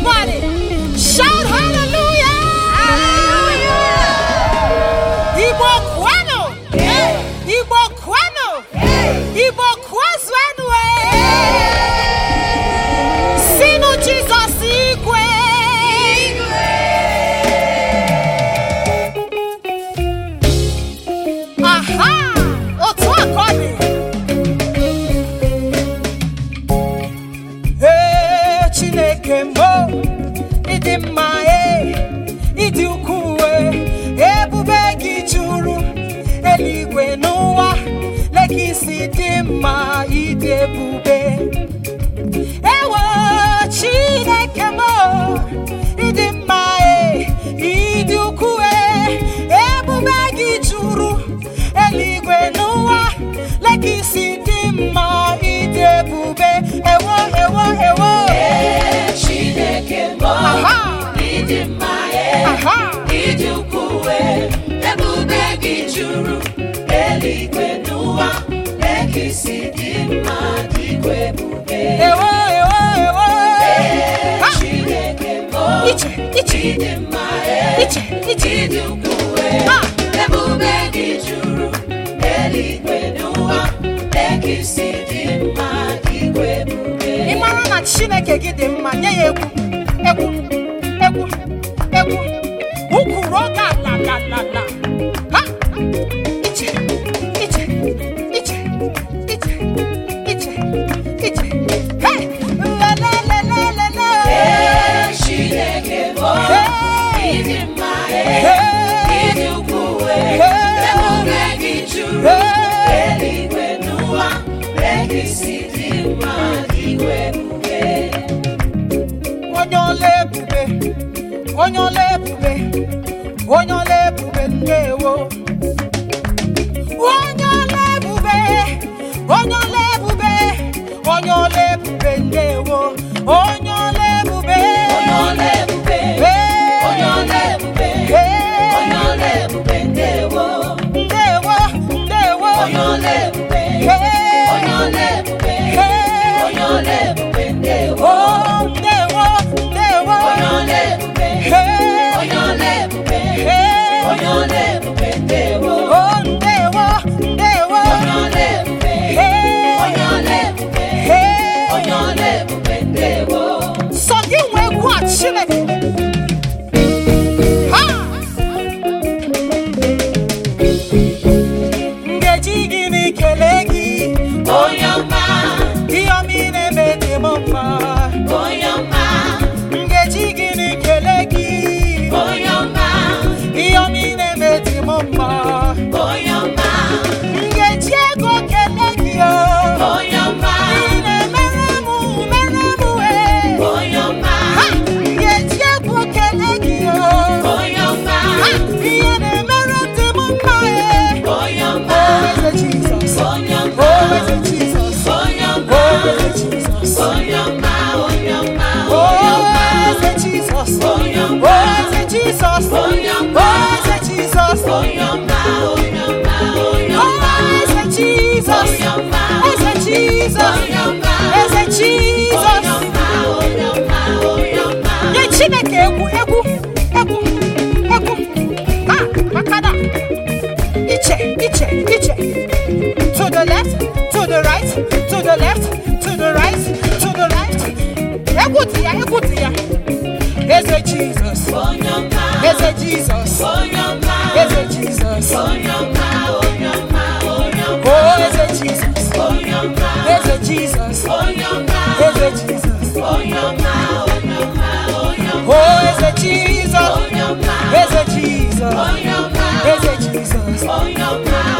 Somebody shout hallelujah! Hallelujah! Igbo kwenu! Igbo kwenu! Igbo kwezwenu! Sinu Jesus igwe! Aha! Otu akọni! Chineke mo! Ịdị mma ịdị ukwuu ebube gị juru eluigwe n'ụwa lekisi dị mma ịdị ebube ewo Chineke mo ịdị mma ịdị ukwuu ebube gị juru eluigwe n'ụwa lekisi dị mma ịdị ebube ewo Chineke mo ịdị mma ịdị ukwuu ebube gị juru eluigwe n'ụwa lekisi dị mma dịkwa ebube Chineke mo ịdị mma ịdị ukwuu ebube gị juru eluigwe n'ụwa lekisi dị mma dịkwa ebube. Ị mara na Chineke gị dị mma, nye ya egwu ukwu roga la ha iche hey la Chineke mo ịdị mma ịdị ukwuu ebube gị juru eluigwe n'ụwa lekisi dị mma dịkwa ebube onye ọla ebube ndewo onye ọla ebube ndewo onye ọla ebube ndewo onye ọla ebube ndewo so gị nwee egwu a Chineke ngeji gị n'ikele gị onye ọma ihe ọma ị na-eme dị m mma onye ọma ngeji gị n'ikele gị onye ọma ihe ọma ị na-eme dị m mma onye ọma ngeji ego kele gị onye ọma ị na-emere m onye ọma ngeji ego kele gị onye ọma ihe na-emere dị m mma onye ọma Jesus onye ọma Jesus onye ọma Jesus onye ọma Jesus onye ọma Jesus onye ọma Jesus onye ọma Jesus Jesus Jesus nye Chineke egwu makada iche to the left to the right to the left to the right to the right egwu dị ya eze Jesus eze Jesus eze Jesus oh eze Jesus eze Jesus eze Jesus oh eze Jesus eze Jesus eze Jesus